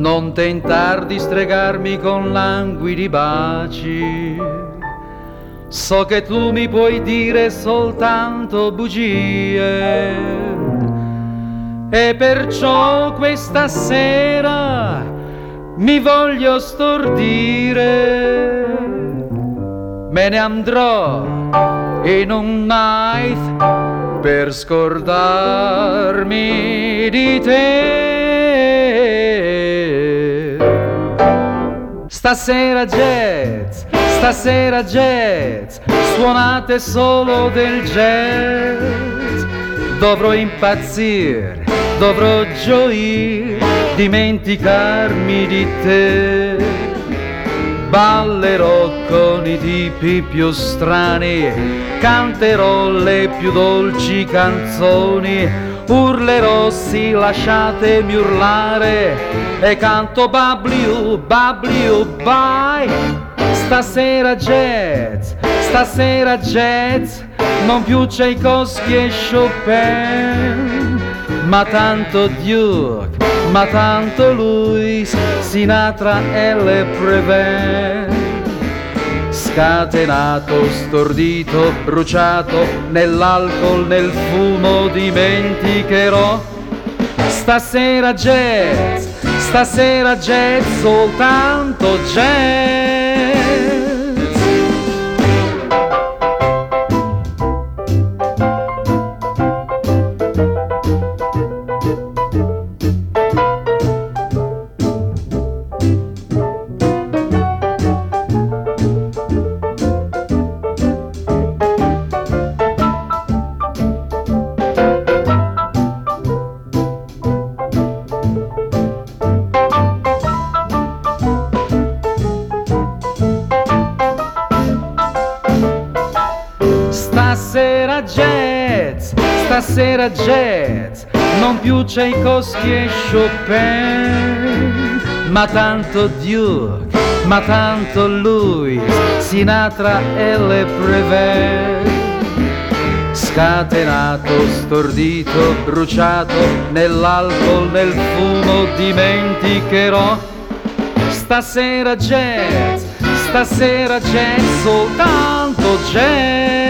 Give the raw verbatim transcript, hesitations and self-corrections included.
non tentar di stregarmi con languidi baci. So che tu mi puoi dire soltanto bugie, e perciò questa sera mi voglio stordire. Me ne andrò in un night per scordarmi di te. Stasera jazz, stasera jazz, suonate solo del jazz. Dovrò impazzire, dovrò gioire, dimenticarmi di te. Ballerò con i tipi più strani, canterò le più dolci canzoni, urlerò sì, lasciatemi urlare, e canto babbliu, babbliu, bye. Stasera jazz, stasera jazz, non più Tchaikovsky e Chopin, ma tanto Duke, ma tanto Louis, Sinatra e Le Previn. Scatenato, stordito, bruciato, nell'alcol, nel fumo dimenticherò. Stasera jazz, stasera jazz, soltanto jazz. Stasera jazz, stasera jazz, non più Tchaikovsky e Chopin, ma tanto Duke, ma tanto Louis, Sinatra e Le Previn. Scatenato, stordito, bruciato, nell'alcol, nel fumo dimenticherò. Stasera jazz, stasera jazz, soltanto jazz.